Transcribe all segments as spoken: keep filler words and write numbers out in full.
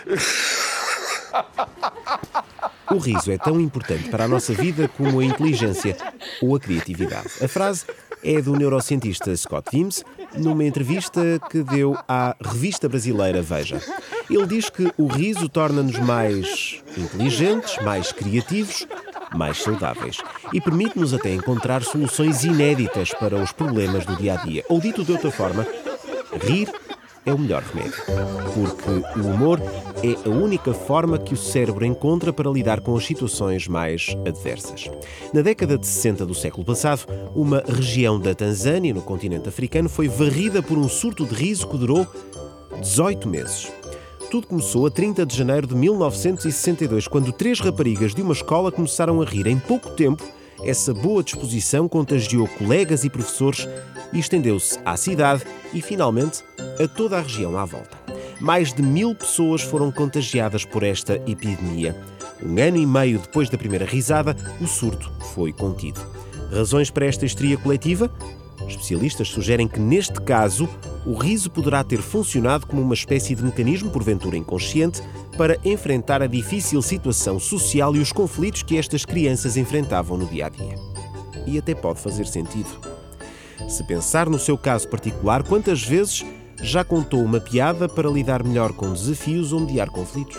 O riso é tão importante para a nossa vida como a inteligência ou a criatividade. A frase é do neurocientista Scott Vimes, numa entrevista que deu à revista brasileira Veja. Ele diz que o riso torna-nos mais inteligentes, mais criativos, mais saudáveis e permite-nos até encontrar soluções inéditas para os problemas do dia-a-dia. Ou dito de outra forma, rir é o melhor remédio, porque o humor é a única forma que o cérebro encontra para lidar com as situações mais adversas. Na década de sessenta do século passado, uma região da Tanzânia, no continente africano, foi varrida por um surto de riso que durou dezoito meses. Tudo começou a trinta de janeiro de mil novecentos e sessenta e dois, quando três raparigas de uma escola começaram a rir. Em pouco tempo, essa boa disposição contagiou colegas e professores e estendeu-se à cidade e, finalmente, a toda a região à volta. Mais de mil pessoas foram contagiadas por esta epidemia. Um ano e meio depois da primeira risada, o surto foi contido. Razões para esta histeria coletiva? Especialistas sugerem que, neste caso, o riso poderá ter funcionado como uma espécie de mecanismo, porventura inconsciente, para enfrentar a difícil situação social e os conflitos que estas crianças enfrentavam no dia-a-dia. E até pode fazer sentido. Se pensar no seu caso particular, quantas vezes já contou uma piada para lidar melhor com desafios ou mediar conflitos?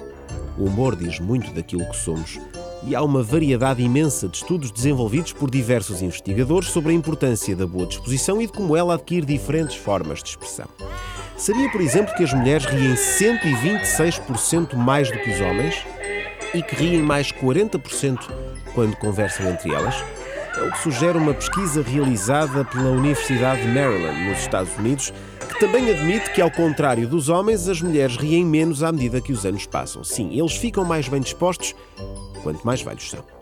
O humor diz muito daquilo que somos. E há uma variedade imensa de estudos desenvolvidos por diversos investigadores sobre a importância da boa disposição e de como ela adquire diferentes formas de expressão. Sabia, por exemplo, que as mulheres riem cento e vinte e seis por cento mais do que os homens e que riem mais quarenta por cento quando conversam entre elas? É o que sugere uma pesquisa realizada pela Universidade de Maryland, nos Estados Unidos, que também admite que, ao contrário dos homens, as mulheres riem menos à medida que os anos passam. Sim, eles ficam mais bem dispostos quanto mais velhos são.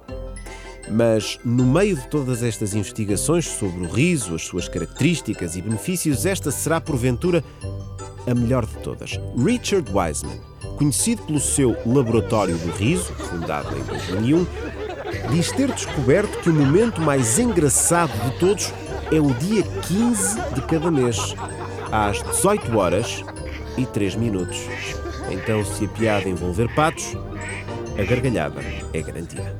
Mas, no meio de todas estas investigações sobre o riso, as suas características e benefícios, esta será, porventura, a melhor de todas. Richard Wiseman, conhecido pelo seu Laboratório do Riso, fundado em dois mil e um, diz ter descoberto que o momento mais engraçado de todos é o dia quinze de cada mês, às dezoito horas e três minutos. Então, se a piada envolver patos, a gargalhada é garantida.